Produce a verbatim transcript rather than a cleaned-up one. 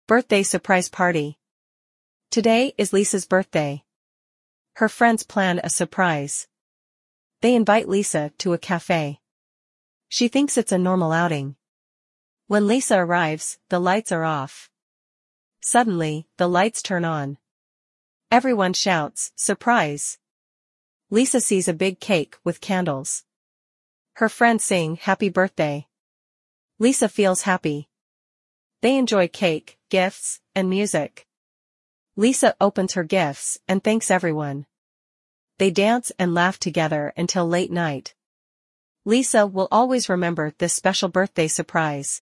Birthday surprise party. Today is Lisa's birthday. Her friends plan a surprise. They invite Lisa to a cafe. She thinks it's a normal outing. When Lisa arrives, the lights are off. Suddenly, the lights turn on. Everyone shouts, "Surprise!" Lisa sees a big cake with candles. Her friends sing happy birthday. Lisa feels happy. They enjoy cake, gifts, and music. Lisa opens her gifts and thanks everyone. They dance and laugh together until late night. Lisa will always remember this special birthday surprise.